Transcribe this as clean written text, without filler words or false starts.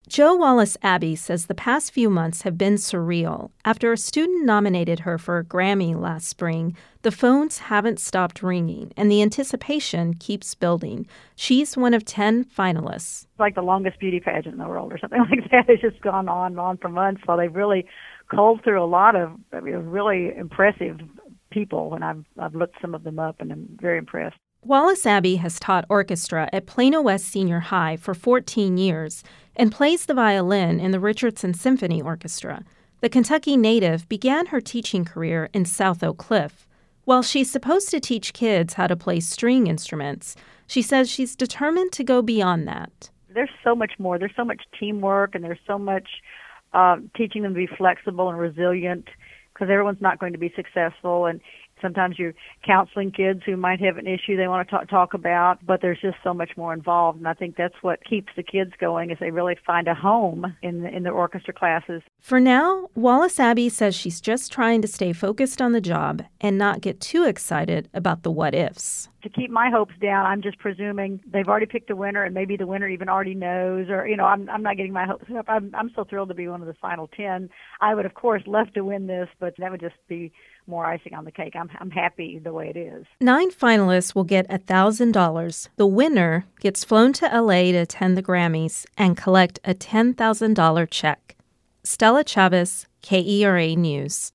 Jo Wallace Abbey says the past few months have been surreal. After a student nominated her for a Grammy last spring, the phones haven't stopped ringing, and the anticipation keeps building. She's one of 10 finalists. It's like the longest beauty pageant in the world or something like that. It's just gone on and on for months. So they've really culled through a lot of really impressive people, and I've looked some of them up, and I'm very impressed. Wallace Abbey has taught orchestra at Plano West Senior High for 14 years and plays the violin in the Richardson Symphony Orchestra. The Kentucky native began her teaching career in South Oak Cliff. While she's supposed to teach kids how to play string instruments, she says she's determined to go beyond that. There's so much more. There's so much teamwork, and there's so much teaching them to be flexible and resilient, because everyone's not going to be successful, and sometimes you're counseling kids who might have an issue they want to talk about, but there's just so much more involved. And I think that's what keeps the kids going, is they really find a home in the orchestra classes. For now, Wallace Abbey says she's just trying to stay focused on the job and not get too excited about the what-ifs. To keep my hopes down, I'm just presuming they've already picked a winner, and maybe the winner even already knows, or, I'm not getting my hopes up. I'm so thrilled to be one of the final 10. I would, of course, love to win this, but that would just be more icing on the cake. I'm happy the way it is. 9 finalists will get $1,000. The winner gets flown to L.A. to attend the Grammys and collect a $10,000 check. Stella Chavez, KERA News.